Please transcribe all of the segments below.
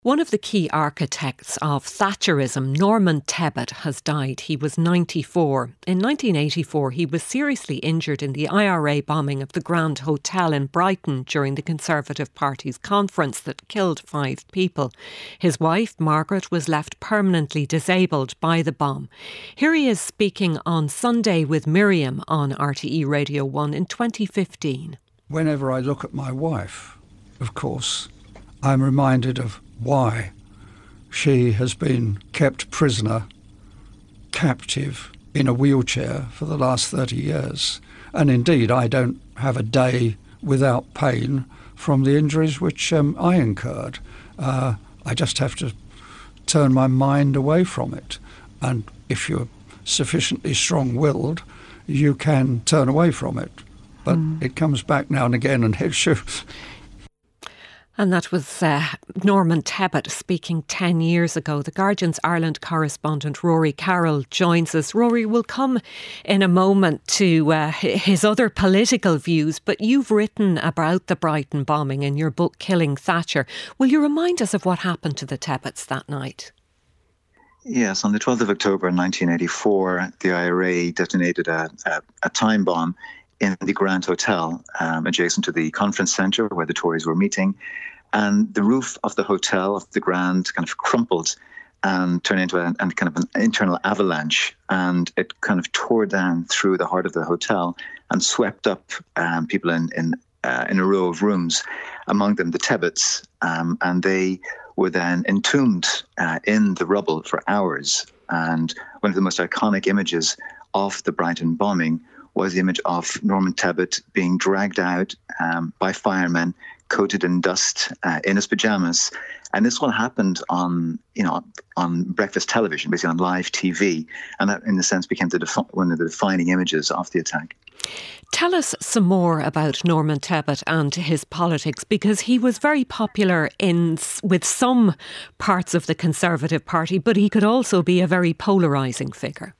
One of the key architects of Thatcherism, Norman Tebbit, has died. He was 94. In 1984, he was seriously injured in the IRA bombing of the Grand Hotel in Brighton during the Conservative Party's conference that killed 5 people. His wife, Margaret, was left permanently disabled by the bomb. Here he is speaking on Sunday with Miriam on RTE Radio 1 in 2015. Whenever I look at my wife, of course, I'm reminded of why she has been kept prisoner, captive, in a wheelchair for the last 30 years. And indeed, I don't have a day without pain from the injuries which I incurred. I just have to turn my mind away from it. And if you're sufficiently strong-willed, you can turn away from it. But it comes back now and again and hits you. And that was Norman Tebbit speaking 10 years ago. The Guardian's Ireland correspondent Rory Carroll joins us. Rory, will come in a moment to his other political views, but you've written about the Brighton bombing in your book Killing Thatcher. Will you remind us of what happened to the Tebbits that night? Yes, on the 12th of October 1984, the IRA detonated a time bomb in the Grand Hotel, adjacent to the conference centre where the Tories were meeting. And the roof of the hotel, of the Grand, kind of crumpled and turned into an internal avalanche. And it kind of tore down through the heart of the hotel and swept up people in a row of rooms, among them the Tebbits. And they were then entombed in the rubble for hours. And one of the most iconic images of the Brighton bombing was the image of Norman Tebbit being dragged out by firemen, coated in dust, in his pajamas. And this all happened on breakfast television, basically on live TV. And that, in a sense, became one of the defining images of the attack. Tell us some more about Norman Tebbit and his politics, because he was very popular with some parts of the Conservative Party, but he could also be a very polarising figure.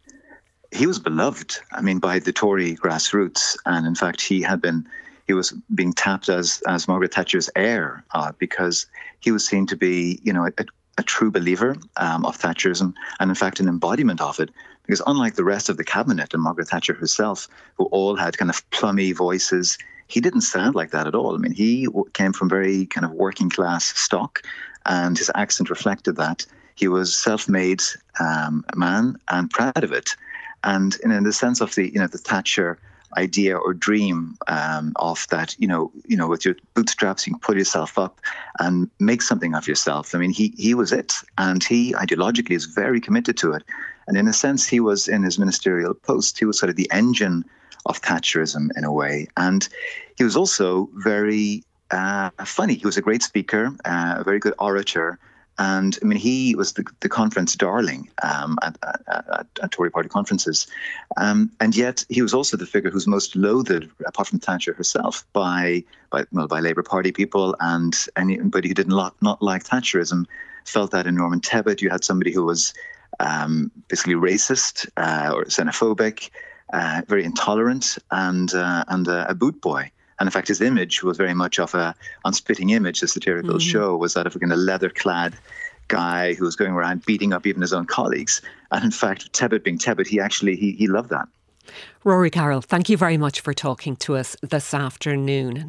He was beloved, by the Tory grassroots, and in fact, he was being tapped as Margaret Thatcher's heir because he was seen to be, a true believer of Thatcherism, and in fact, an embodiment of it. Because unlike the rest of the cabinet and Margaret Thatcher herself, who all had kind of plummy voices, he didn't sound like that at all. He came from very kind of working class stock, and his accent reflected that. He was self-made man and proud of it. And in the sense of the Thatcher idea or dream of that, with your bootstraps, you can pull yourself up and make something of yourself. He was it. And he ideologically is very committed to it. And in a sense, he was in his ministerial post, he was sort of the engine of Thatcherism in a way. And he was also very funny. He was a great speaker, a very good orator. And he was the conference darling at Tory party conferences. And yet he was also the figure who's most loathed, apart from Thatcher herself, by Labour Party people, and anybody who did not like Thatcherism felt that in Norman Tebbit. You had somebody who was basically racist or xenophobic, very intolerant, and a boot boy. And in fact, his image was very much of on Spitting Image, the satirical show, was that of a kind of leather-clad guy who was going around beating up even his own colleagues. And in fact, Tebbit being Tebbit, he loved that. Rory Carroll, thank you very much for talking to us this afternoon.